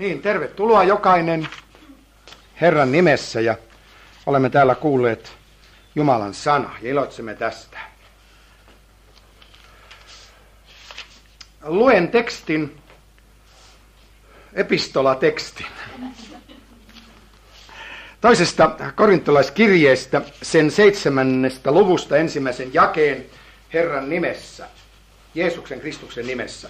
Niin, tervetuloa jokainen Herran nimessä ja olemme täällä kuulleet Jumalan sana ja iloitsemme tästä. Luen tekstin, epistolatekstin. Toisesta korintolaiskirjeestä, sen 7. luvusta 1. jakeen Herran nimessä, Jeesuksen Kristuksen nimessä.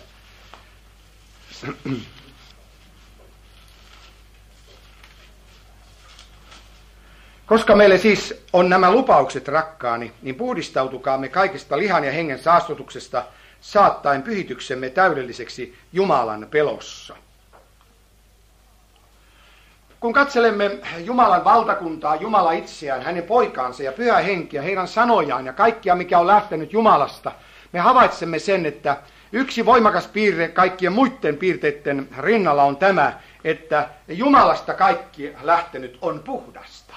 Koska meille siis on nämä lupaukset, rakkaani, niin puhdistautukaamme kaikesta lihan ja hengen saastutuksesta, saattaen pyhityksemme täydelliseksi Jumalan pelossa. Kun katselemme Jumalan valtakuntaa, Jumala itseään, hänen poikaansa ja pyhää henkiä, heidän sanojaan ja kaikkia, mikä on lähtenyt Jumalasta, me havaitsemme sen, että yksi voimakas piirre kaikkien muiden piirteiden rinnalla on tämä, että Jumalasta kaikki lähtenyt on puhdasta.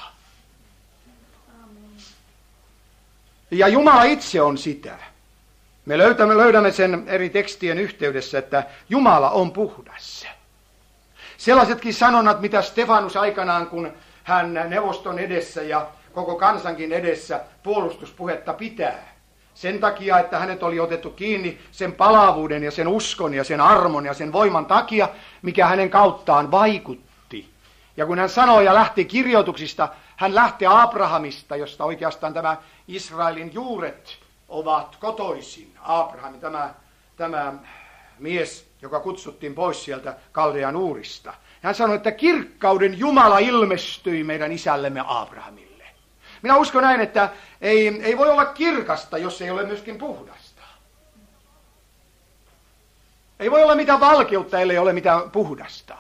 Ja Jumala itse on sitä. Me löydämme sen eri tekstien yhteydessä, että Jumala on puhdas. Sellaisetkin sanonnat, mitä Stefanus aikanaan, kun hän neuvoston edessä ja koko kansankin edessä puolustuspuhetta pitää. Sen takia, että hänet oli otettu kiinni sen palavuuden ja sen uskon ja sen armon ja sen voiman takia, mikä hänen kauttaan vaikutti. Ja kun hän sanoi ja lähti kirjoituksista, hän lähti Abrahamista, josta oikeastaan tämä Israelin juuret ovat kotoisin. Abraham, tämä mies, joka kutsuttiin pois sieltä Kaldean Uurista. Hän sanoi, että kirkkauden Jumala ilmestyi meidän isällemme Abrahamille. Minä uskon näin, että ei voi olla kirkasta, jos ei ole myöskin puhdasta. Ei voi olla mitään valkeutta, ellei ole mitään puhdasta.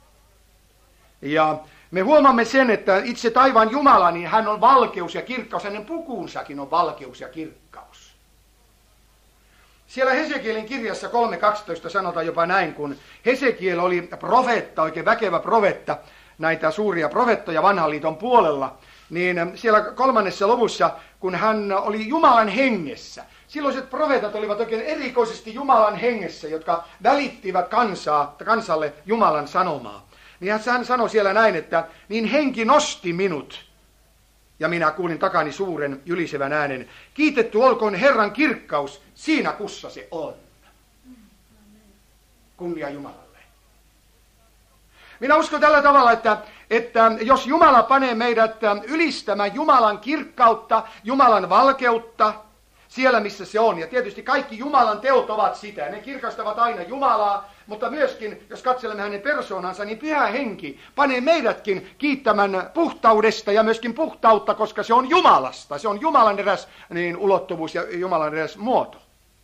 Ja me huomaamme sen, että itse taivaan Jumala, niin hän on valkeus ja kirkkaus, hänen pukuunsakin on valkeus ja kirkkaus. Siellä Hesekielin kirjassa 3.12 sanotaan jopa näin, kun Hesekiel oli profeetta, oikein väkevä profeetta, näitä suuria profeettoja vanhan liiton puolella, niin siellä 3. luvussa, kun hän oli Jumalan hengessä, silloiset profeetat olivat oikein erikoisesti Jumalan hengessä, jotka välittivät kansalle Jumalan sanomaa. Niin hän sanoi siellä näin, että niin henki nosti minut, ja minä kuulin takani suuren ylisevän äänen, kiitetty olkoon Herran kirkkaus siinä kussa se on. Kunnia Jumalalle. Minä uskon tällä tavalla, että jos Jumala panee meidät ylistämään Jumalan kirkkautta, Jumalan valkeutta, siellä missä se on, ja tietysti kaikki Jumalan teot ovat sitä, ne kirkastavat aina Jumalaa, mutta myöskin, jos katselemme hänen persoonansa, niin Pyhä Henki panee meidätkin kiittämään puhtaudesta ja myöskin puhtautta, koska se on Jumalasta. Se on Jumalan eräs ulottuvuus ja Jumalan eräs muoto.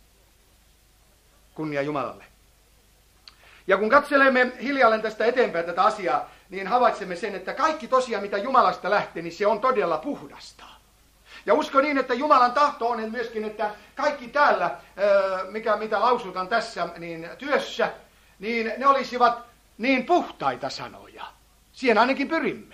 Kunnia Jumalalle. Ja kun katselemme hiljalleen tästä eteenpäin tätä asiaa, niin havaitsemme sen, että kaikki tosiaan, mitä Jumalasta lähtee, niin se on todella puhdasta. Ja uskon niin, että Jumalan tahto on myöskin, että kaikki täällä, mitä lausutaan tässä niin työssä, niin ne olisivat niin puhtaita sanoja. Siihen ainakin pyrimme.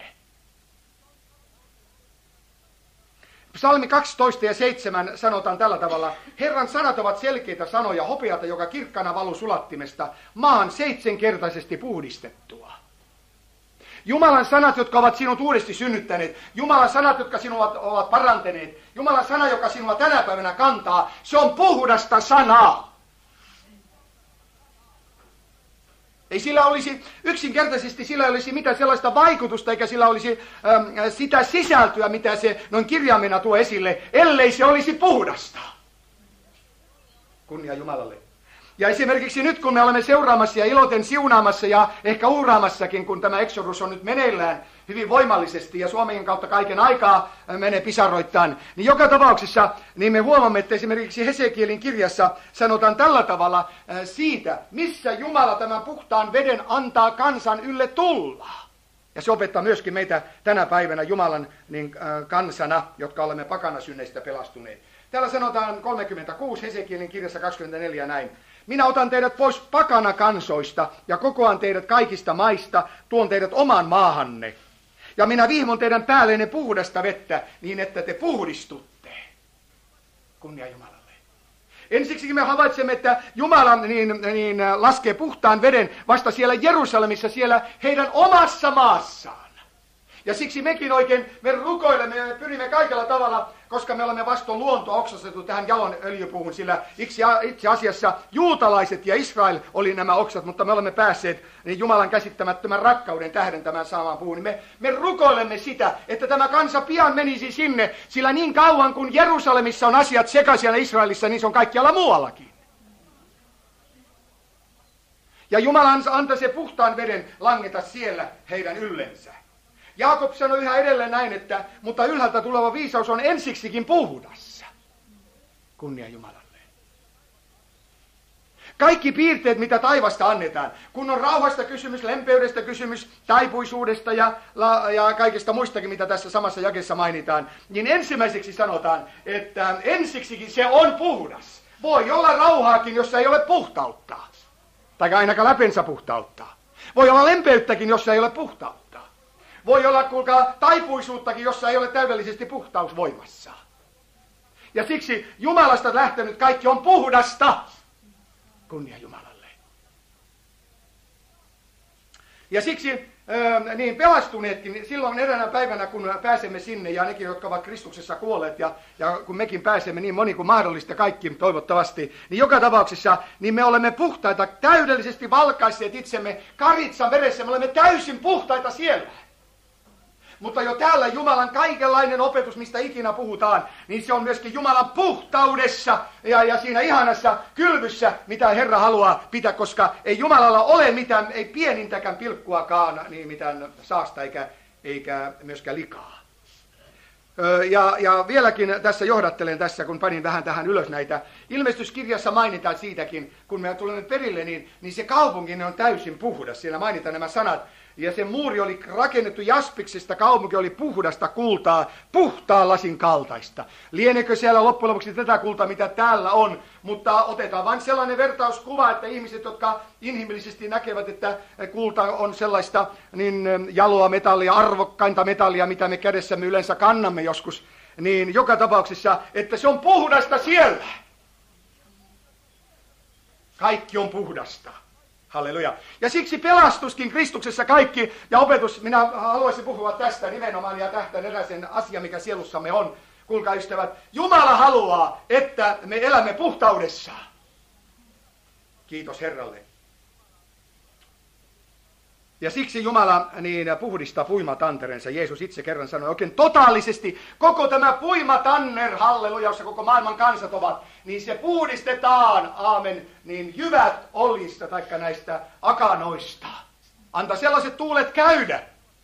Psalmi 12 ja 7 sanotaan tällä tavalla, Herran sanat ovat selkeitä sanoja, hopeata, joka kirkkana valuu sulattimesta, maan 7-kertaisesti puhdistettua. Jumalan sanat, jotka ovat sinut uudesti synnyttäneet, Jumalan sanat, jotka sinua ovat parantaneet, Jumalan sana, joka sinua tänä päivänä kantaa, se on puhdasta sanaa. Ei sillä olisi, yksinkertaisesti sillä ei olisi mitään sellaista vaikutusta, eikä sillä olisi sitä sisältöä, mitä se noin kirjaimena tuo esille, ellei se olisi puhdasta. Kunnia Jumalalle. Ja esimerkiksi nyt, kun me olemme seuraamassa ja iloten siunaamassa ja ehkä uhraamassakin, kun tämä Exodus on nyt meneillään hyvin voimallisesti ja Suomen kautta kaiken aikaa menee pisaroittain, niin joka tapauksessa niin me huomaamme, että esimerkiksi Hesekielin kirjassa sanotaan tällä tavalla siitä, missä Jumala tämän puhtaan veden antaa kansan ylle tulla. Ja se opettaa myöskin meitä tänä päivänä Jumalan kansana, jotka olemme pakanasynneistä pelastuneet. Täällä sanotaan 36 Hesekielin kirjassa 24 näin. Minä otan teidät pois pakana kansoista ja kokoan teidät kaikista maista, tuon teidät omaan maahanne. Ja minä vihmon teidän päälleenne puhdasta vettä niin, että te puhdistutte. Kunnia Jumalalle. Ensiksikin me havaitsemme, että Jumala niin laskee puhtaan veden vasta siellä Jerusalemissa, siellä heidän omassa maassaan. Ja siksi mekin oikein, me rukoilemme ja me pyrimme kaikella tavalla, koska me olemme vastoin luontoa oksastettu tähän jalon öljypuuhun, sillä itse asiassa juutalaiset ja Israel oli nämä oksat, mutta me olemme päässeet niin Jumalan käsittämättömän rakkauden tähden tämän saamaan puuhun. Me rukoilemme sitä, että tämä kansa pian menisi sinne, sillä niin kauan kuin Jerusalemissa on asiat sekaisin Israelissa, niin se on kaikkialla muuallakin. Ja Jumala antaa se puhtaan veden langeta siellä heidän yllensä. Jaakob sanoi yhä edelleen näin, että mutta ylhäältä tuleva viisaus on ensiksikin puhdas. Kunnia Jumalalle. Kaikki piirteet, mitä taivasta annetaan, kun on rauhasta kysymys, lempeydestä kysymys, taipuisuudesta ja kaikista muistakin, mitä tässä samassa jakeessa mainitaan, niin ensimmäiseksi sanotaan, että ensiksikin se on puhdas. Voi olla rauhaakin, jossa ei ole puhtautta. Tai ainakaan läpensä puhtautta. Voi olla lempeyttäkin, jossa ei ole puhtautta. Voi olla, kuulkaa, taipuisuuttakin, jossa ei ole täydellisesti puhtaus voimassa. Ja siksi Jumalasta lähtenyt kaikki on puhdasta. Kunnia Jumalalle. Ja siksi niin pelastuneetkin silloin eräänä päivänä, kun pääsemme sinne, ja nekin, jotka ovat Kristuksessa kuolleet, ja kun mekin pääsemme niin moni kuin mahdollista, kaikki toivottavasti, niin joka tapauksessa niin me olemme puhtaita, täydellisesti valkaisseet itsemme karitsan veressä, me olemme täysin puhtaita siellä. Mutta jo täällä Jumalan kaikenlainen opetus, mistä ikinä puhutaan, niin se on myöskin Jumalan puhtaudessa ja siinä ihanassa kylvyssä, mitä Herra haluaa pitää, koska ei Jumalalla ole mitään, ei pienintäkään pilkkuakaan, niin mitään saasta eikä myöskään likaa. Ja vieläkin tässä johdattelen tässä, kun panin vähän tähän ylös näitä. Ilmestyskirjassa mainitaan siitäkin, kun me tulemme perille, niin se kaupunki on täysin puhdas. Siellä mainitaan nämä sanat. Ja se muuri oli rakennettu jaspiksesta, kaupunki oli puhdasta kultaa, puhtaan lasin kaltaista. Lienekö siellä loppujen lopuksi tätä kultaa, mitä täällä on, mutta otetaan vain sellainen vertauskuva, että ihmiset, jotka inhimillisesti näkevät, että kulta on sellaista niin jaloa metallia, arvokkainta metallia, mitä me kädessämme yleensä kannamme joskus, niin joka tapauksessa, että se on puhdasta siellä. Kaikki on puhdasta. Halleluja. Ja siksi pelastuskin Kristuksessa kaikki, ja opetus, minä haluaisin puhua tästä nimenomaan ja tähtään eräisen asia, mikä sielussamme on. Kuulkaa ystävät, Jumala haluaa, että me elämme puhtaudessa. Kiitos Herralle. Ja siksi Jumala niin puhdistaa puimatanterensa. Jeesus itse kerran sanoi oikein totaalisesti, koko tämä puimatanner, halleluja, jossa koko maailman kansat ovat, niin se puhdistetaan, aamen, niin jyvät oljista taikka näistä akanoista. Anta sellaiset tuulet käydä.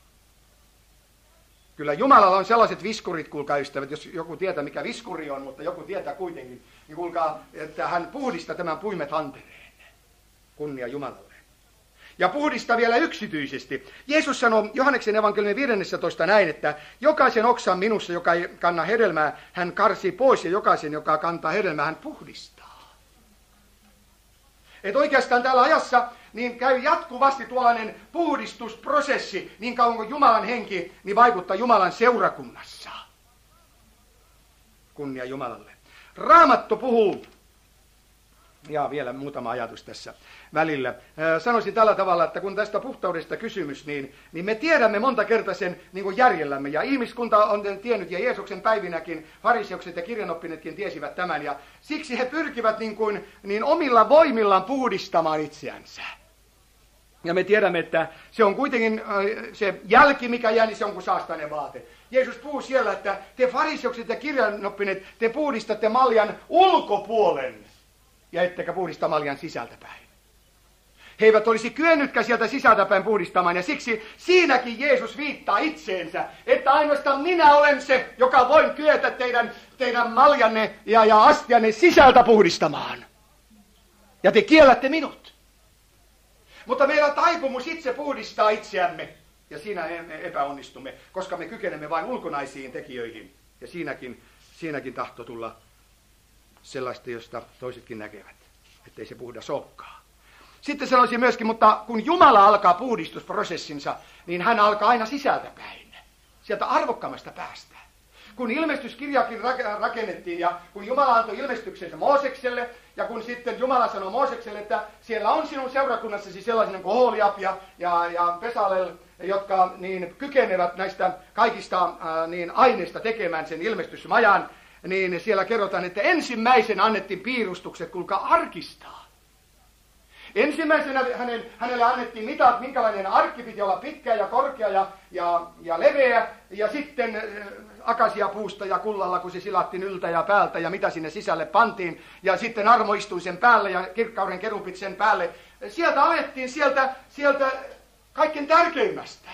Kyllä Jumalalla on sellaiset viskurit, kuulkaa ystävät, jos joku tietää mikä viskuri on, mutta joku tietää kuitenkin, niin kuulkaa, että hän puhdistaa tämän puimatantereen. Kunnia Jumalalle. Ja puhdistaa vielä yksityisesti. Jeesus sanoi Johanneksen evankeliumin 15 näin, että jokaisen oksan minussa, joka ei kanna hedelmää, hän karsii pois, ja jokaisen, joka kantaa hedelmää, hän puhdistaa. Että oikeastaan tällä ajassa niin käy jatkuvasti tuollainen puhdistusprosessi, niin kauan kuin Jumalan henki niin vaikuttaa Jumalan seurakunnassa. Kunnia Jumalalle. Raamattu puhuu. Ja vielä muutama ajatus tässä välillä. Sanoisin tällä tavalla, että kun tästä puhtaudesta kysymys, niin me tiedämme monta kertaa sen niin kuin järjellämme. Ja ihmiskunta on tiennyt, ja Jeesuksen päivinäkin fariseukset ja kirjanoppinetkin tiesivät tämän. Ja siksi he pyrkivät niin omilla voimillaan puhdistamaan itseänsä. Ja me tiedämme, että se on kuitenkin se jälki, mikä jää, niin se on kuin saastainen vaate. Jeesus puhuu siellä, että te fariseukset ja kirjanoppineet, te puhdistatte maljan ulkopuolen. Ja ettekä puhdista maljan sisältäpäin. He eivät olisi kyennytkään sieltä sisältäpäin puhdistamaan, ja siksi siinäkin Jeesus viittaa itseensä, että ainoastaan minä olen se, joka voin kyetä teidän maljanne ja astianne sisältä puhdistamaan. Ja te kiellätte minut. Mutta meillä on taipumus itse puhdistaa itseämme, ja siinä epäonnistumme, koska me kykenemme vain ulkonaisiin tekijöihin, ja siinäkin tahto tulla sellaista, josta toisetkin näkevät, ettei se puhdas olekaan. Sitten sanoisin myöskin, mutta kun Jumala alkaa puhdistusprosessinsa, niin hän alkaa aina sisältäpäin, sieltä arvokkaimmasta päästä. kun ilmestyskirjakin rakennettiin ja kun Jumala antoi ilmestyksensä Moosekselle ja kun sitten Jumala sanoi Moosekselle, että siellä on sinun seurakunnassasi sellainen kuin Oholiab ja Pesalel, jotka niin kykenevät näistä kaikista niin aineista tekemään sen ilmestysmajan, niin siellä kerrotaan, että ensimmäisen annettiin piirustukset, kuulkaa, arkistaa. Ensimmäisenä hänelle annettiin mitat, minkälainen arkki piti olla pitkä ja korkea ja leveä, ja sitten akasiapuusta ja kullalla, kun se silattiin yltä ja päältä, ja mitä sinne sisälle pantiin, ja sitten armo istui sen päälle, ja kirkkauden kerupit sen päälle. Sieltä alettiin sieltä kaikkein tärkeimmästä.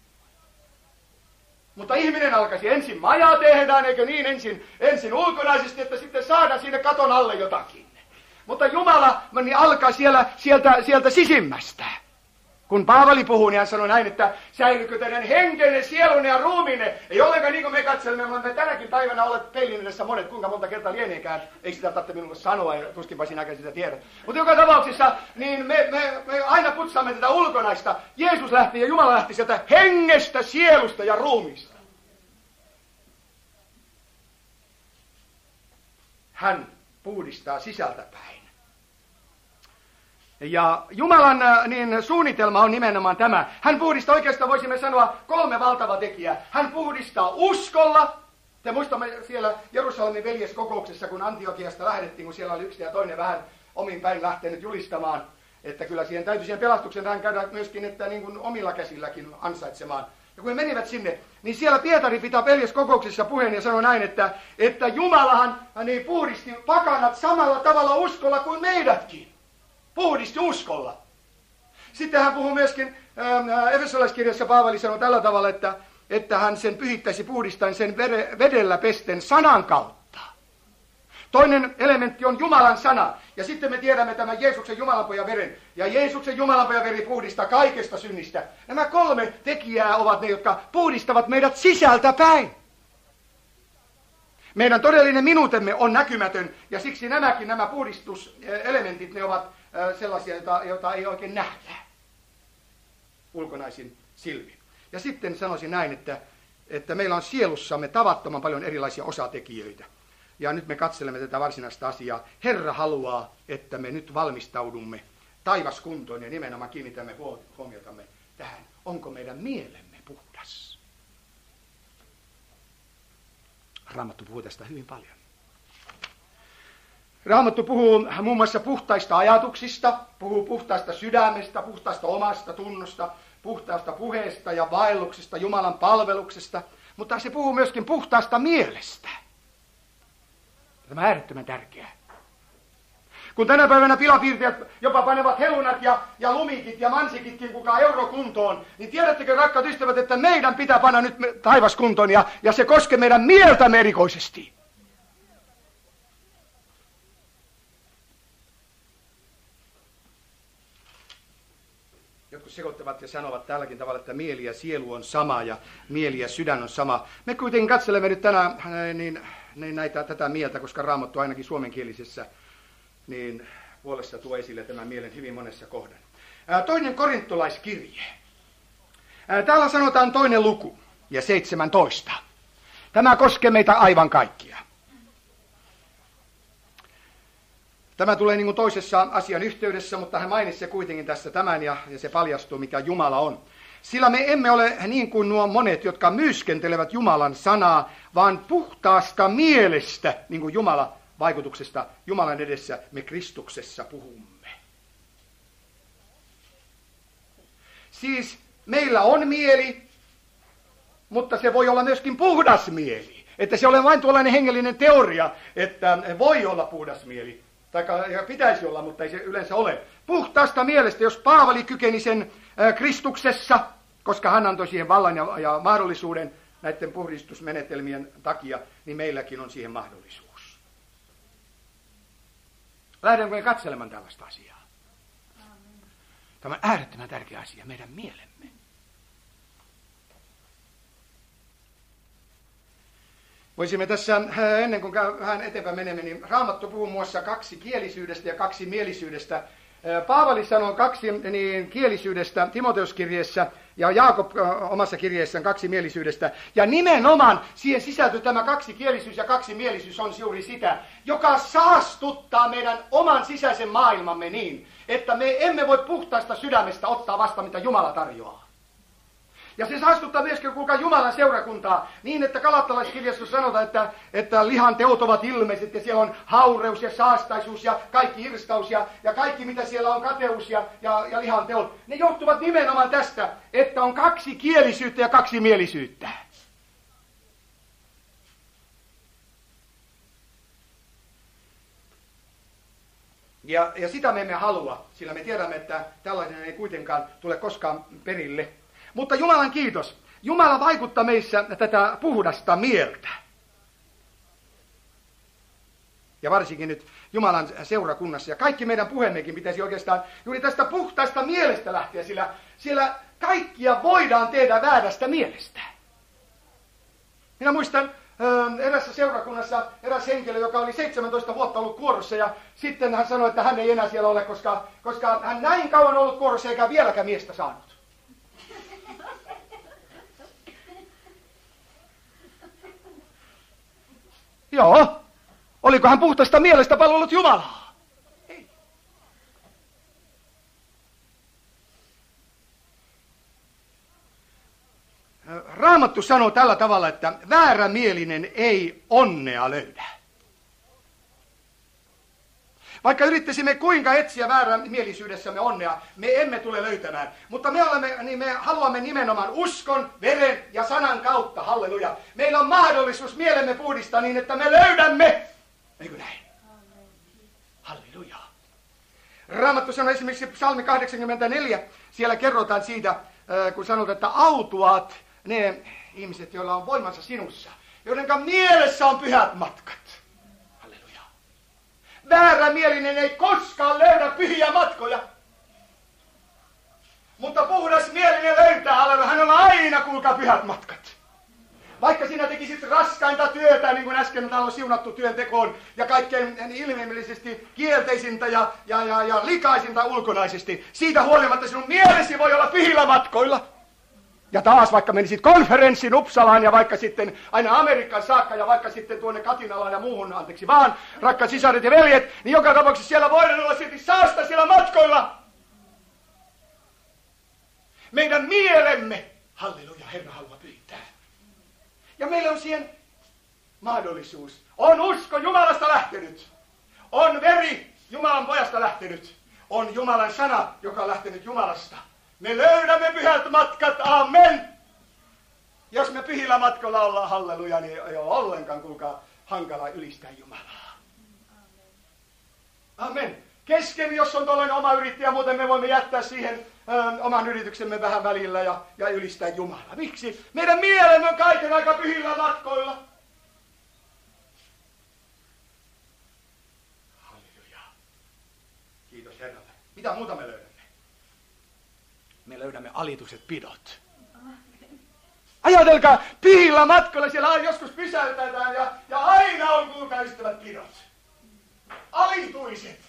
Mutta ihminen alkaisi ensin majaa tehdään, eikö niin, ensin ulkonaisesti, että sitten saadaan sinne katon alle jotakin. Mutta Jumala niin alkaa sieltä sisimmästä. Kun Paavali puhuu, niin hän sanoi näin, että säilykö teidän henkenne, sielunne ja ruumiinne. Ei ollenkaan niin kuin me katselemme, me tänäkin päivänä olet peilin edessä monet, kuinka monta kertaa lieneekään. Ei sitä tarvitse minulle sanoa, ja tuskinpa sinäkään sitä tiedät. Mutta joka tapauksessa, niin me aina putsaamme tätä ulkonaista. Jeesus lähti ja Jumala lähti sieltä hengestä, sielusta ja ruumiista. Hän puhdistaa sisältäpäin. Ja Jumalan niin suunnitelma on nimenomaan tämä. Hän puhdistaa, oikeastaan voisimme sanoa 3 valtavaa tekijää. Hän puhdistaa uskolla. Te muistamme siellä Jerusalemin veljeskokouksessa, kun Antiokiasta lähdettiin, kun siellä oli yksi ja toinen vähän omin päin lähtenyt julistamaan, että kyllä siihen täytyy siihen pelastuksen tähän käydä myöskin, että niin kuin omilla käsilläkin ansaitsemaan. Ja kun he menivät sinne, niin siellä Pietari pitää veljeskokouksessa puheen ja sanoi näin, että Jumalahan niin puhdisti pakanat samalla tavalla uskolla kuin meidätkin. Puhdisti uskolla. Sitten hän puhuu myöskin, Efesolaiskirjassa Paavali sanoi tällä tavalla, että hän sen pyhittäisi puhdistaen sen vedellä pesten sanan kautta. Toinen elementti on Jumalan sana. Ja sitten me tiedämme tämän Jeesuksen Jumalanpojan veren. Ja Jeesuksen Jumalanpojan veri puhdistaa kaikesta synnistä. Nämä 3 tekijää ovat ne, jotka puhdistavat meidät sisältä päin. Meidän todellinen minuutemme on näkymätön. Ja siksi nämä puhdistuselementit, ne ovat sellaisia, joita ei oikein nähdä ulkonaisin silmin. Ja sitten sanoisin näin, että meillä on sielussamme tavattoman paljon erilaisia osatekijöitä. Ja nyt me katselemme tätä varsinaista asiaa. Herra haluaa, että me nyt valmistaudumme taivaskuntoon ja nimenomaan kiinnitämme huomiotamme tähän. Onko meidän mielemme puhdas? Raamattu puhuu tästä hyvin paljon. Raamattu puhuu muun muassa puhtaista ajatuksista, puhuu puhtaista sydämestä, puhtaista omasta tunnosta, puhtaasta puheesta ja vaelluksesta, Jumalan palveluksesta, mutta se puhuu myöskin puhtaasta mielestä. Tämä on äärettömän tärkeää. Kun tänä päivänä pilapiirtäjät jopa panevat helunat ja lumikit ja mansikitkin kukaan eurokuntoon, niin tiedättekö, rakkaat ystävät, että meidän pitää panna nyt taivaskuntoon ja se koskee meidän mieltämme erikoisesti. Jotkut sekoittavat ja sanovat tälläkin tavalla, että mieli ja sielu on sama ja mieli ja sydän on sama. Me kuitenkin katselemme nyt tänään tätä mieltä, koska Raamattu ainakin suomenkielisessä niin puolessa tuo esille tämän mielen hyvin monessa kohdan. Toinen korintolaiskirje. Täällä sanotaan 2. luku ja 17. Tämä koskee meitä aivan kaikkia. Tämä tulee niin kuin toisessa asian yhteydessä, mutta hän mainitsi kuitenkin tässä tämän ja se paljastuu, mikä Jumala on. Sillä me emme ole niin kuin nuo monet, jotka myyskentelevät Jumalan sanaa, vaan puhtaasta mielestä, niin kuin vaikutuksesta Jumalan edessä me Kristuksessa puhumme. Siis meillä on mieli, mutta se voi olla myöskin puhdas mieli. Että se ole vain tuollainen hengellinen teoria, että voi olla puhdas mieli. Tai pitäisi olla, mutta ei se yleensä ole. Puhtaasta mielestä, jos Paavali kykeni sen Kristuksessa, koska hän antoi siihen vallan ja mahdollisuuden näiden puhdistusmenetelmien takia, niin meilläkin on siihen mahdollisuus. Lähdemme katselemaan tällaista asiaa. Tämä on äärettömän tärkeä asia, meidän mielemme. Voisimme tässä, ennen kuin vähän eteenpäin menemme, niin Raamattu puhuu muassa kaksikielisyydestä ja kaksimielisyydestä. Paavali sanoo kielisyydestä Timoteuskirjeessä Ja Jaakob omassa kirjeessään kaksimielisyydestä. Ja nimenomaan siihen sisältyy tämä kaksikielisyys ja kaksimielisyys on juuri sitä, joka saastuttaa meidän oman sisäisen maailmamme niin, että me emme voi puhtaasta sydämestä ottaa vasta, mitä Jumala tarjoaa. Ja se saastuttaa myöskin, kuinka Jumalan seurakuntaa, niin että Galattalaiskirjassa sanotaan, että lihan teot ovat ilmeiset ja siellä on haureus ja saastaisuus ja kaikki irstaus ja kaikki mitä siellä on kateus ja lihan teot. Ne johtuvat nimenomaan tästä, että on kaksikielisyyttä ja kaksimielisyyttä. Ja sitä me emme halua, sillä me tiedämme, että tällainen ei kuitenkaan tule koskaan perille. Mutta Jumalan kiitos. Jumala vaikuttaa meissä tätä puhdasta mieltä. Ja varsinkin nyt Jumalan seurakunnassa. Ja kaikki meidän puheemmekin pitäisi oikeastaan juuri tästä puhtaasta mielestä lähteä, sillä kaikkia voidaan tehdä väärästä mielestä. Minä muistan erässä seurakunnassa eräs henkilö, joka oli 17 vuotta ollut kuorossa ja sitten hän sanoi, että hän ei enää siellä ole, koska hän näin kauan ollut kuorossa eikä vieläkään miestä saanut. Joo. Oliko hän puhtaasta mielestä palvellut Jumalaa? Ei. Raamattu sanoo tällä tavalla, että väärämielinen ei onnea löydä. Vaikka yrittäisimme kuinka etsiä väärämielisyydessämme onnea, me emme tule löytämään. Mutta me haluamme nimenomaan uskon, veren ja sanan kautta, halleluja. Meillä on mahdollisuus mielemme puhdistaa niin, että me löydämme. Eikö näin? Halleluja. Raamattu sanoo esimerkiksi psalmi 84, siellä kerrotaan siitä, kun sanotaan, että autuaat ne ihmiset, joilla on voimansa sinussa, joidenka mielessä on pyhät matkat. Väärämielinen ei koskaan löydä pyhiä matkoja. Mutta puhdas mielinen löytää, hänellä on aina, kuulkaa, pyhät matkat. Vaikka sinä tekisit raskainta työtä, niin kuin äsken on siunattu työntekoon, ja kaikkein ilmeisesti kielteisintä ja likaisinta ulkonaisesti, siitä huolimatta sinun mielesi voi olla pyhillä matkoilla. Ja taas vaikka menisit konferenssin Uppsalaan ja vaikka sitten aina Amerikkaan saakka ja vaikka sitten tuonne Katinalaan ja muuhun, anteeksi vaan, rakkaat sisaret ja veljet, niin joka tapauksessa siellä voidaan olla silti saasta siellä matkoilla. Meidän mielemme, halleluja, Herra haluaa pyytää. Ja meillä on siihen mahdollisuus. On usko Jumalasta lähtenyt. On veri Jumalan pojasta lähtenyt. On Jumalan sana, joka on lähtenyt Jumalasta. Me löydämme pyhät matkat, amen. Jos me pyhillä matkoilla ollaan, halleluja, niin ei ole ollenkaan, kuulkaa, hankala ylistää Jumalaa. Amen. Kesken, jos on tuollainen oma yrittäjä, muuten me voimme jättää siihen oman yrityksemme vähän välillä ja ylistää Jumalaa. Miksi? Meidän mielemme on kaiken aika pyhillä matkoilla. Halleluja. Kiitos Herralle. Mitä muuta me löydämme? Me löydämme alituiset pidot. Ajatelkaa, pyhillä matkoilla siellä joskus pysäytetään ja aina on, kuulkaa ystävät, pidot. Alituiset.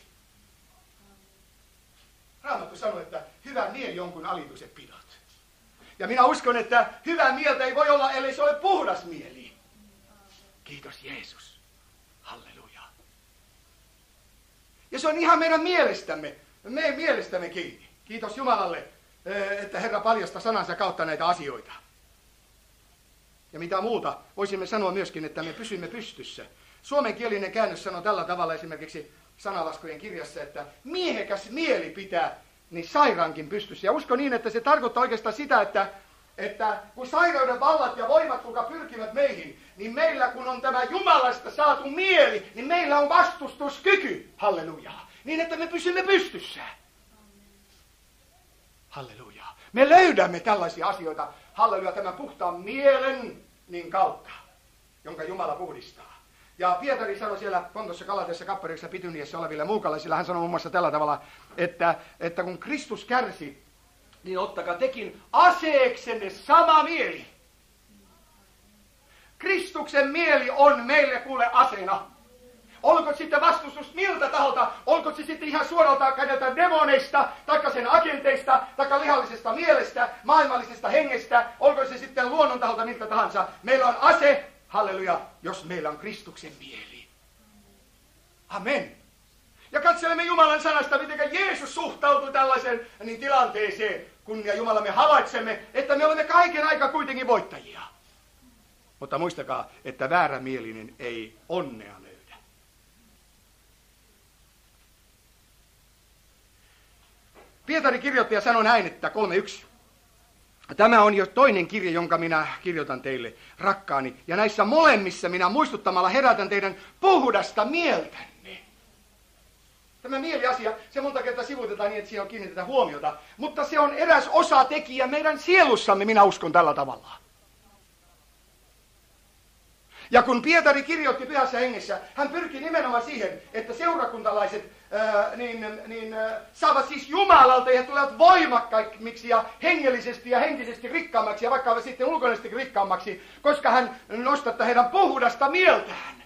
Raamattu sanoo, että hyvä mieli on kuin alituiset pidot. Ja minä uskon, että hyvää mieltä ei voi olla, ellei se ole puhdas mieli. Kiitos Jeesus. Halleluja. Ja se on ihan meidän mielestämme kiinni. Kiitos Jumalalle, että Herra paljastaa sanansa kautta näitä asioita. Ja mitä muuta, voisimme sanoa myöskin, että me pysymme pystyssä. Suomenkielinen käännös sanoo tällä tavalla esimerkiksi Sanalaskujen kirjassa, että miehekäs mieli pitää niin sairaankin pystyssä. Ja uskon niin, että se tarkoittaa oikeastaan sitä, että kun sairauden vallat ja voimat, kuka pyrkivät meihin, niin meillä kun on tämä Jumalasta saatu mieli, niin meillä on vastustuskyky, halleluja, niin että me pysymme pystyssä. Halleluja. Me löydämme tällaisia asioita, halleluja, tämän puhtaan mielen niin kautta, jonka Jumala puhdistaa. Ja Pietari sanoi siellä Pontossa, Galateassa, Kappariassa, Pityniassa oleville muukalaisille, hän sanoi muun muassa tällä tavalla, että kun Kristus kärsi, niin ottakaa tekin aseeksenne sama mieli. Kristuksen mieli on meille kuule aseena. olko sitten vastustus miltä taholta, olko se sitten ihan suoralta kädeltä demoneista, taikka sen agenteista, taikka lihallisesta mielestä, maailmallisesta hengestä, olko se sitten luonnon taholta miltä tahansa. Meillä on ase, halleluja, jos meillä on Kristuksen mieli. Amen. Ja katselemme Jumalan sanasta, miten Jeesus suhtautui tällaiseen tilanteeseen. Kunnia Jumala, me havaitsemme, että me olemme kaiken aikaa kuitenkin voittajia. Mutta muistakaa, että väärämielinen ei onnea löydä. Pietari kirjoitti ja sanoi näin, että 3.1. Tämä on jo toinen kirja, jonka minä kirjoitan teille, rakkaani. Ja näissä molemmissa minä muistuttamalla herätän teidän puhdasta mieltänne. Tämä mieliasia, se monta kertaa sivutetaan niin, että siihen kiinnitetään huomiota. Mutta se on eräs osatekijä meidän sielussamme, minä uskon tällä tavalla. Ja kun Pietari kirjoitti Pyhässä Hengessä, hän pyrki nimenomaan siihen, että seurakuntalaiset saavat siis Jumalalta ja tulevat voimakkaimmiksi ja hengellisesti ja henkisesti rikkaammaksi ja vaikka sitten ulkoisesti rikkaammaksi, koska hän nostattaa heidän puhdasta mieltään.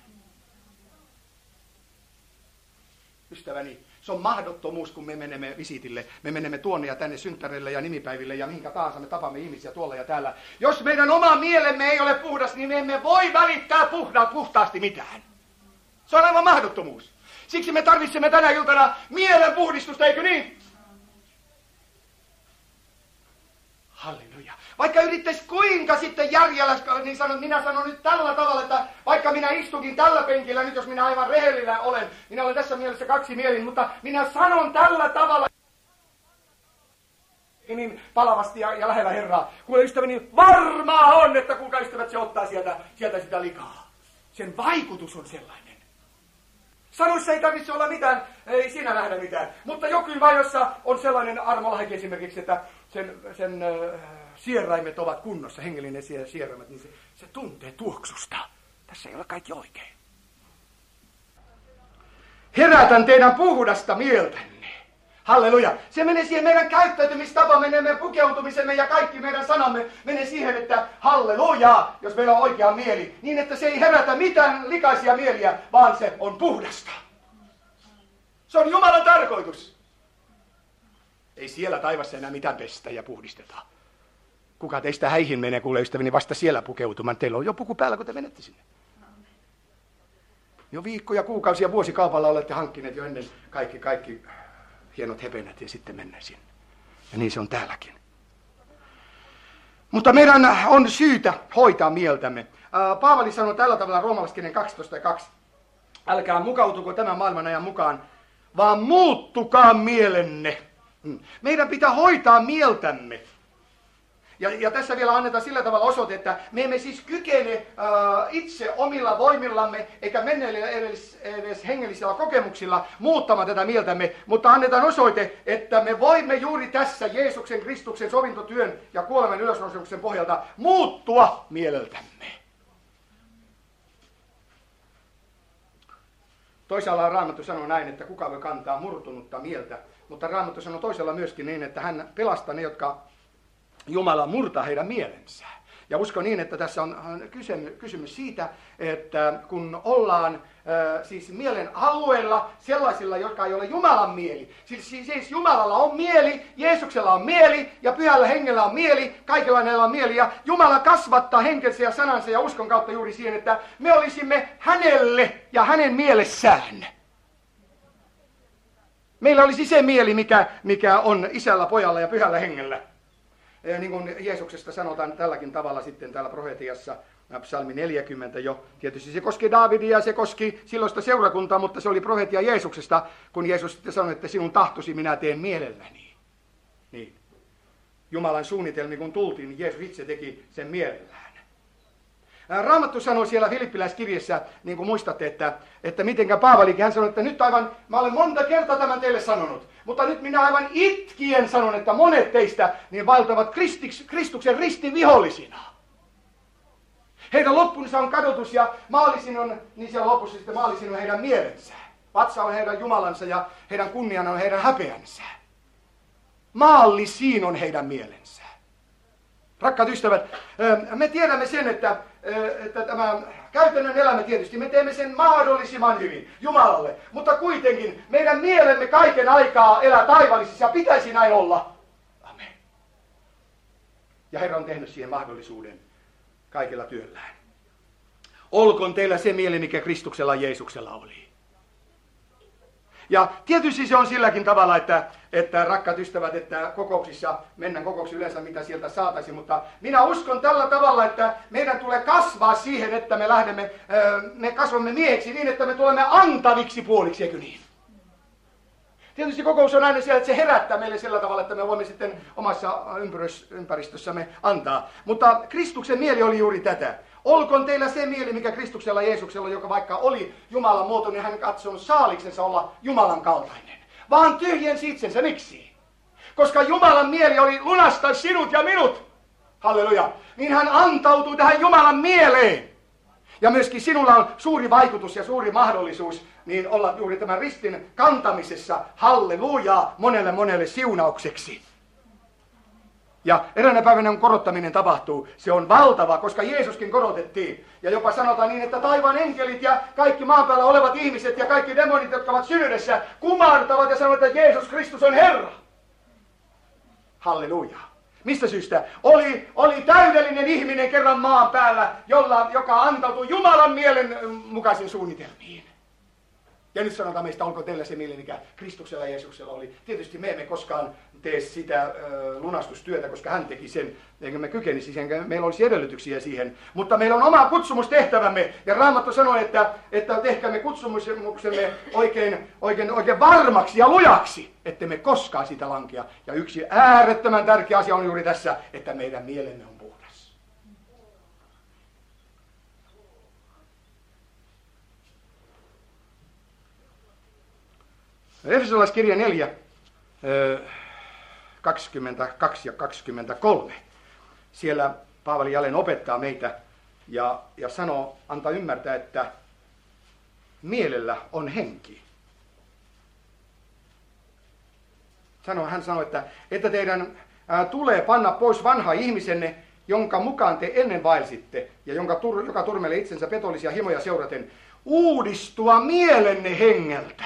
Ystäväni, se on mahdottomuus, kun me menemme visitille. Me menemme tuonne ja tänne synttärille ja nimipäiville ja mihinkä tahansa me tapamme ihmisiä tuolla ja täällä. Jos meidän oma mielemme ei ole puhdas, niin me emme voi välittää puhtaasti mitään. Se on aivan mahdottomuus. Siksi me tarvitsemme tänä iltana mielen puhdistusta, eikö niin? Halleluja. Vaikka yrittäisi kuinka sitten järjellä, niin minä sanon nyt tällä tavalla, että vaikka minä istukin tällä penkillä, nyt jos minä aivan rehellinen olen, minä olen tässä mielessä kaksimielinen, mutta minä sanon tällä tavalla niin palavasti ja lähellä Herraa. Kuule ystäväni, varmaa on, että kuinka ystävät se ottaa sieltä sitä likaa. Sen vaikutus on sellainen. Sanoissa ei tarvitse olla mitään, ei siinä nähdä mitään. Mutta jokin vai jossa on sellainen armolahke esimerkiksi, että sen sieraimet ovat kunnossa, hengellinen sieraimet, niin se tuntee tuoksusta. Tässä ei ole kaikki oikein. Herätän teidän puhdasta mieltänne. Halleluja. Se menee siihen meidän käyttäytymistapa, meidän pukeutumisemme ja kaikki meidän sanamme menee siihen, että halleluja, jos meillä on oikea mieli. Niin, että se ei herätä mitään likaisia mieliä, vaan se on puhdasta. Se on Jumalan tarkoitus. Ei siellä taivassa enää mitään pestä ja puhdistetaan. Kuka teistä häihin menee, kuule ystäväni, vasta siellä pukeutumaan. Teillä on jo puku päällä, kun te menette sinne. Jo viikkoja, kuukausia, vuosikaupalla olette hankkineet jo ennen kaikki hienot hepenät ja sitten mennään sinne. Ja niin se on täälläkin. Mutta meidän on syytä hoitaa mieltämme. Paavali sanoi tällä tavalla roomalaiskirjan 12:2. Älkää mukautuko tämän maailman ajan mukaan, vaan muuttukaa mielenne. Meidän pitää hoitaa mieltämme. Ja tässä vielä annetaan sillä tavalla osoite, että me emme siis kykene itse omilla voimillamme, eikä menneillä edes hengellisillä kokemuksilla muuttamaan tätä mieltämme, mutta annetaan osoite, että me voimme juuri tässä Jeesuksen Kristuksen sovintotyön ja kuoleman ylösnousemuksen pohjalta muuttua mieleltämme. Toisaalla Raamattu sanoo näin, että kuka voi kantaa murtunutta mieltä, mutta Raamattu sanoo toisella myöskin niin, että hän pelastaa ne, jotka Jumala murtaa heidän mielensä. Ja uskon niin, että tässä on kysymys siitä, että kun ollaan siis mielen alueella sellaisilla, jotka ei ole Jumalan mieli. Siis Jumalalla on mieli, Jeesuksella on mieli ja Pyhällä Hengellä on mieli, kaikilla näillä on mieli. Ja Jumala kasvattaa henkensä ja sanansa ja uskon kautta juuri siihen, että me olisimme hänelle ja hänen mielessään. Meillä olisi se mieli, mikä on Isällä, Pojalla ja Pyhällä Hengellä. Niin kuin Jeesuksesta sanotaan tälläkin tavalla sitten täällä profetiassa, psalmi 40 jo. Tietysti se koski Daavidia ja se koski silloista seurakuntaa, mutta se oli profetia Jeesuksesta, kun Jeesus sitten sanoi, että sinun tahtosi minä teen mielelläni. Niin. Jumalan suunnitelmi kun tultiin, niin Jeesus itse teki sen mielellään. Raamattu sanoi siellä Filippiläiskirjassa, niin kuin muistatte, että mitenkä Paavalikin, hän sanoi, että nyt aivan, mä olen monta kertaa tämän teille sanonut, mutta nyt minä aivan itkien sanon, että monet teistä niin vaeltavat Kristuksen ristin vihollisina. Heidän loppunsa on kadotus ja maallisin on, niin siellä lopussa sitten maallisin on heidän mielensä. Vatsa on heidän Jumalansa ja heidän kunniana on heidän häpeänsä. Maallisiin on heidän mielensä. Rakkaat ystävät, me tiedämme sen, että tämä käytännön elämä tietysti, me teemme sen mahdollisimman hyvin Jumalalle. Mutta kuitenkin meidän mielemme kaiken aikaa elää taivaallisissa ja pitäisi näin olla. Amen. Ja Herra on tehnyt siihen mahdollisuuden kaikella työllään. Olkoon teillä se mieli, mikä Kristuksella ja Jeesuksella oli. Ja tietysti se on silläkin tavalla, että rakkaat ystävät, että mennään kokouksissa yleensä mitä sieltä saataisiin, mutta minä uskon tällä tavalla, että meidän tulee kasvaa siihen, että me kasvamme mieheksi niin, että me tulemme antaviksi puoliksi, eikö niin? Tietysti kokous on aina siellä, että se herättää meille sillä tavalla, että me voimme sitten omassa ympäristössämme antaa. Mutta Kristuksen mieli oli juuri tätä. Olkoon teillä se mieli, mikä Kristuksella Jeesuksella, joka vaikka oli Jumalan muoto, niin hän katsoi saaliksensa olla Jumalan kaltainen. Vaan tyhjensi itsensä. Miksi? Koska Jumalan mieli oli lunastaa sinut ja minut. Halleluja. Niin hän antautui tähän Jumalan mieleen. Ja myöskin sinulla on suuri vaikutus ja suuri mahdollisuus niin olla juuri tämän ristin kantamisessa. Halleluja. Monelle siunaukseksi. Ja eräänä päivänä kun korottaminen tapahtuu, se on valtava, koska Jeesuskin korotettiin. Ja jopa sanotaan niin, että taivaan enkelit ja kaikki maan päällä olevat ihmiset ja kaikki demonit, jotka ovat syydessä, kumartavat ja sanovat, että Jeesus Kristus on Herra. Halleluja. Mistä syystä? Oli täydellinen ihminen kerran maan päällä, joka antautui Jumalan mielen mukaisen suunnitelmiin. Ja nyt sanotaan meistä, onko teillä se mieli, mikä Kristuksella ja Jeesuksella oli. Tietysti me emme koskaan tee sitä lunastustyötä, koska hän teki sen, eikä me kykenisi siihen, meillä olisi edellytyksiä siihen. Mutta meillä on oma kutsumustehtävämme, ja Raamattu sanoi, että tehkäämme kutsumuksemme oikein varmaksi ja lujaksi, ettei me koskaan sitä lankea. Ja yksi äärettömän tärkeä asia on juuri tässä, että meidän mielemme on puhdas. Efesolaiskirja 4, 22 ja 23. Siellä Paavali jälleen opettaa meitä ja antaa ymmärtää, että mielellä on henki. Hän sanoi, että teidän tulee panna pois vanha ihmisenne, jonka mukaan te ennen vaelsitte, ja joka turmelee itsensä petollisia himoja seuraten, uudistua mielenne hengeltä.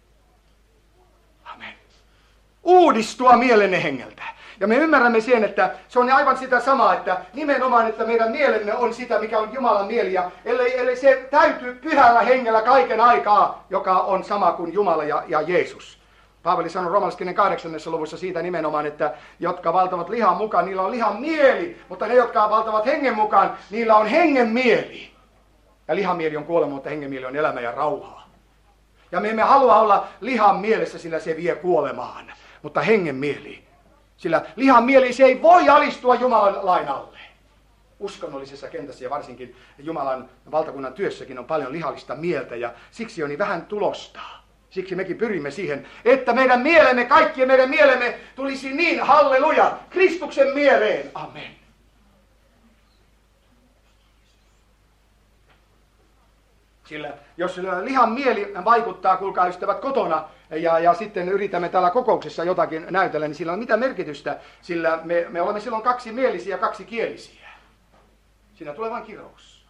Uudistua mielenne hengeltä. Ja me ymmärrämme sen, että se on aivan sitä samaa, että nimenomaan, että meidän mielemme on sitä, mikä on Jumalan mieli. Ja ellei se täytyy pyhällä hengellä kaiken aikaa, joka on sama kuin Jumala ja Jeesus. Paavali sanoi Roomalaiskirjan 8. luvussa siitä nimenomaan, että jotka valtavat lihan mukaan, niillä on lihan mieli. Mutta ne, jotka valtavat hengen mukaan, niillä on hengen mieli. Ja lihan mieli on kuolema, mutta hengen mieli on elämä ja rauhaa. Ja me emme halua olla lihan mielessä, sillä se vie kuolemaan. Mutta hengen mieli. Sillä lihan mieli, se ei voi alistua Jumalan lain alle. Uskonnollisessa kentässä ja varsinkin Jumalan valtakunnan työssäkin on paljon lihallista mieltä ja siksi on niin vähän tulosta. Siksi mekin pyrimme siihen, että kaikkien meidän mielemme tulisi niin, halleluja, Kristuksen mieleen. Amen. Sillä jos lihan mieli vaikuttaa, kuulkaa ystävät, kotona ja sitten yritämme täällä kokouksessa jotakin näytellä, niin sillä on mitä merkitystä, sillä me olemme silloin kaksimielisiä ja kaksikielisiä. Siinä tulee vain kirous.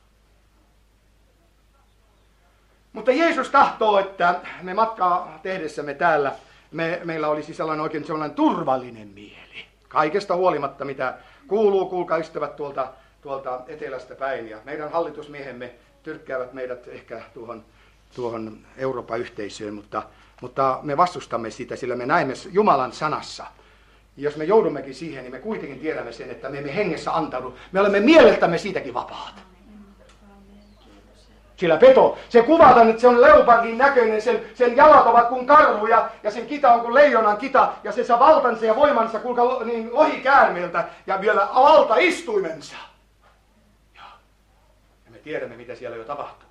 Mutta Jeesus tahtoo, että me matkaa tehdessämme täällä, meillä olisi sellainen turvallinen mieli. Kaikesta huolimatta, mitä kuuluu, kuulkaa ystävät tuolta etelästä päin. Ja meidän hallitusmiehemme tyrkkäävät meidät ehkä tuohon Euroopan yhteisöön, mutta me vastustamme sitä, sillä me näemme Jumalan sanassa. Jos me joudummekin siihen, niin me kuitenkin tiedämme sen, että me emme hengessä antaudu. Me olemme mieleltämme siitäkin vapaat. Sillä peto, se kuvataan, että se on leopardin näköinen, sen jalat ovat kuin karhu ja sen kita on kuin leijonan kita ja se saa valtansa ja voimansa kuinka niin lohikäärmeeltä ja vielä valtaistuimensa. Ja me tiedämme, mitä siellä jo tapahtuu.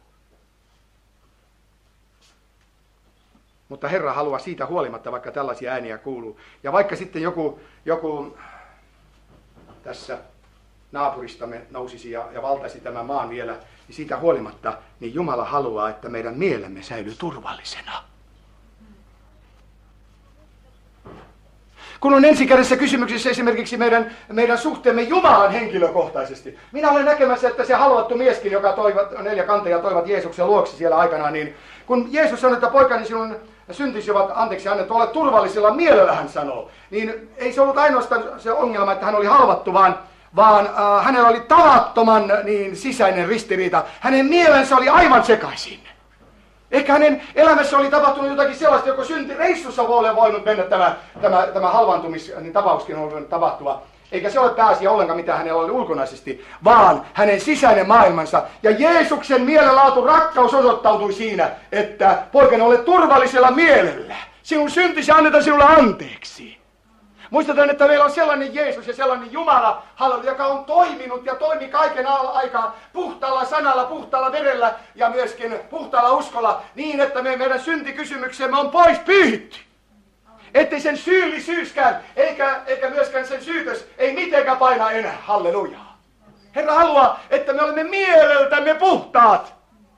Mutta Herra haluaa siitä huolimatta, vaikka tällaisia ääniä kuuluu. Ja vaikka sitten joku tässä naapuristamme nousisi ja valtaisi tämän maan vielä, niin siitä huolimatta, niin Jumala haluaa, että meidän mielemme säilyy turvallisena. Kun on ensikädessä kysymyksessä esimerkiksi meidän suhteemme Jumalan henkilökohtaisesti. Minä olen näkemässä, että se halvattu mieskin, joka 4 kantajaa toivat Jeesuksen luoksi siellä aikanaan, niin kun Jeesus sanoi, että poikani sinun syntisi ovat anteeksi annettu, ole turvallisella mielellä, hän sanoo, niin ei se ollut ainoastaan se ongelma, että hän oli halvattu, vaan hänellä oli tavattoman niin sisäinen ristiriita. Hänen mielensä oli aivan sekaisin. Ehkä hänen elämässä oli tapahtunut jotakin sellaista, joko syntireissussa voi olla voinut mennä tämä halvantumistapauskin on voinut tapahtua. Eikä se ole pääasia ollenkaan, mitä hänellä oli ulkonaisesti, vaan hänen sisäinen maailmansa. Ja Jeesuksen mielenlaatu, rakkaus osoittautui siinä, että poikani, ole turvallisella mielellä. Sinun syntisi annetaan sinulle anteeksi. Muistetaan, että meillä on sellainen Jeesus ja sellainen Jumala, joka on toiminut ja toimi kaiken aikaa puhtaalla sanalla, puhtaalla verellä ja myöskin puhtaalla uskolla niin, että meidän syntikysymyksemme on pois pyyhitty. Ettei sen syyllisyyskään, eikä myöskään sen syytös, ei mitenkään paina enää. Halleluja. Herra haluaa, että me olemme mieleltämme puhtaat.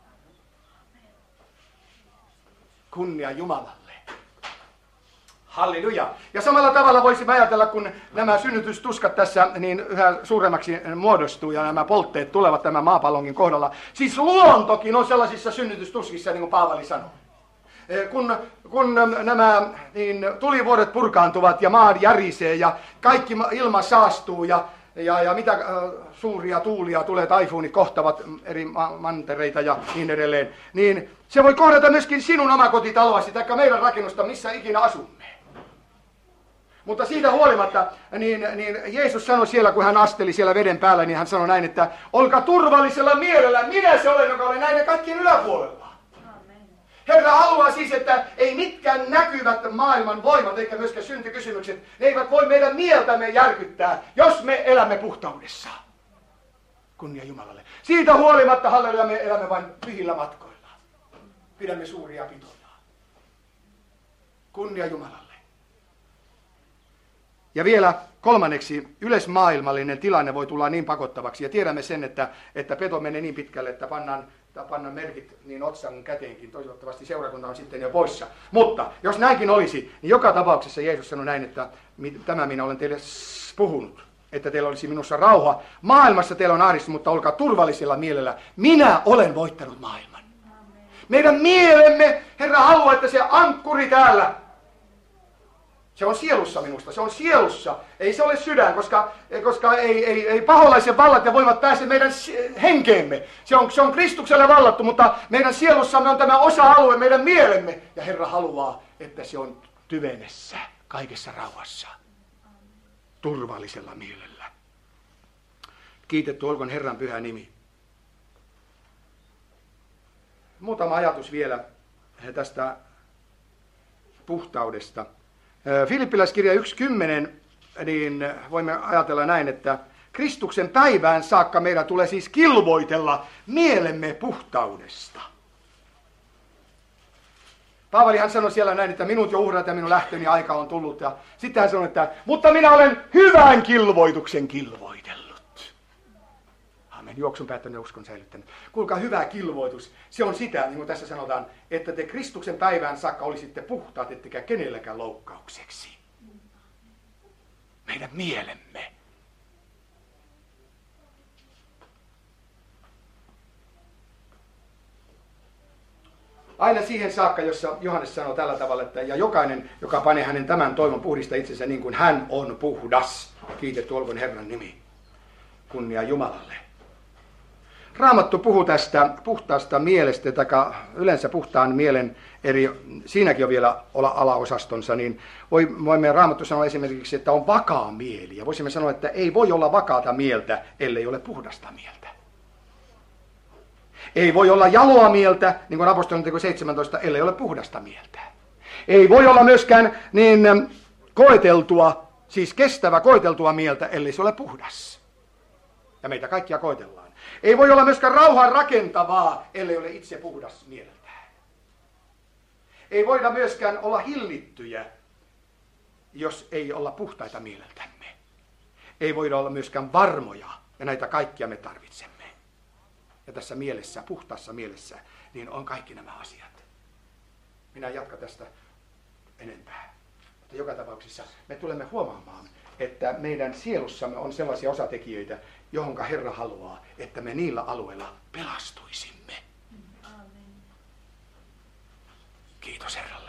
Kunnia Jumalalle. Halleluja. Ja samalla tavalla voisimme ajatella, kun nämä synnytystuskat tässä niin yhä suuremmaksi muodostuu ja nämä poltteet tulevat tämän maapallonkin kohdalla. Siis luontokin on sellaisissa synnytystuskissa, niin kuin Paavali sanoi. Kun nämä niin, tulivuoret purkaantuvat ja maa järisee ja kaikki ilma saastuu ja mitä suuria tuulia tulee, taifuunit kohtavat eri mantereita ja niin edelleen, niin se voi kohdata myöskin sinun omakotitaloasi tai meidän rakennusta, missä ikinä asumme. Mutta siitä huolimatta, niin Jeesus sanoi siellä, kun hän asteli siellä veden päällä, niin hän sanoi näin, että olkaa turvallisella mielellä, minä se olen, joka olen näiden kaikkien yläpuolella. Herra haluaa siis, että ei mitkään näkyvät maailman voimat eikä myöskään syntikysymykset, ne eivät voi meidän mieltämme järkyttää, jos me elämme puhtaudessa. Kunnia Jumalalle. Siitä huolimatta, halleluja, me elämme vain pyhillä matkoilla. Pidämme suuria pitoja. Kunnia Jumalalle. Ja vielä kolmanneksi, yleismaailmallinen tilanne voi tulla niin pakottavaksi. Ja tiedämme sen, että peto menee niin pitkälle, että pannaan merkit niin otsaan kuin käteenkin. Toivottavasti seurakunta on sitten jo poissa. Mutta jos näinkin olisi, niin joka tapauksessa Jeesus sanoi näin, että tämä minä olen teille puhunut. Että teillä olisi minussa rauha. Maailmassa teillä on ahdistus, mutta olkaa turvallisella mielellä. Minä olen voittanut maailman. Meidän mielemme, Herra haluaa, että se ankkuri täällä. Se on sielussa minusta, se on sielussa. Ei se ole sydän, koska ei paholaisen vallat ja voimat pääse meidän henkeemme. Se on Kristukselle vallattu, mutta meidän sielussamme on tämä osa-alue, meidän mielemme. Ja Herra haluaa, että se on tyvenessä, kaikessa rauhassa, turvallisella mielellä. Kiitetty olkoon Herran pyhä nimi. Muutama ajatus vielä tästä puhtaudesta. Filippiläiskirja 1.10, niin voimme ajatella näin, että Kristuksen päivään saakka meidän tulee siis kilvoitella mielemme puhtaudesta. Paavalihan sanoi siellä näin, että minut jo uhrat ja minun lähtöni aika on tullut. Ja sitten hän sanoi, että mutta minä olen hyvän kilvoituksen kilvoitellut. Amen. Juoksun päättänyt ja uskon säilyttänyt. Kuulkaa, hyvä kilvoitus. Se on sitä, niin kuin tässä sanotaan, että te Kristuksen päivään saakka olisitte puhtaat, ettekä kenelläkään loukkaukseksi. Meidän mielemme. Aina siihen saakka, jossa Johannes sanoo tällä tavalla, että ja jokainen, joka panee hänen tämän toivon puhdistaa itsensä niin kuin hän on puhdas. Kiitetty olkoon Herran nimi. Kunnia Jumalalle. Raamattu puhuu tästä puhtaasta mielestä, tai yleensä puhtaan mielen siinäkin on vielä alaosastonsa, niin voimme Raamattu sanoa esimerkiksi, että on vakaa mieli. Ja voisimme sanoa, että ei voi olla vakaata mieltä, ellei ole puhdasta mieltä. Ei voi olla jaloa mieltä, niin kuin apostolien 17, ellei ole puhdasta mieltä. Ei voi olla myöskään niin koeteltua, siis kestävä koeteltua mieltä, ellei se ole puhdas. Ja meitä kaikkia koetellaan. Ei voi olla myöskään rauhan rakentavaa, ellei ole itse puhdas mieleltään. Ei voida myöskään olla hillittyjä, jos ei olla puhtaita mieleltämme. Ei voida olla myöskään varmoja, ja näitä kaikkia me tarvitsemme. Ja tässä mielessä, puhtaassa mielessä, niin on kaikki nämä asiat. Minä jatkan tästä enempää. Mutta joka tapauksessa me tulemme huomaamaan, että meidän sielussamme on sellaisia osatekijöitä, johonka Herra haluaa, että me niillä alueilla pelastuisimme. Kiitos Herralle.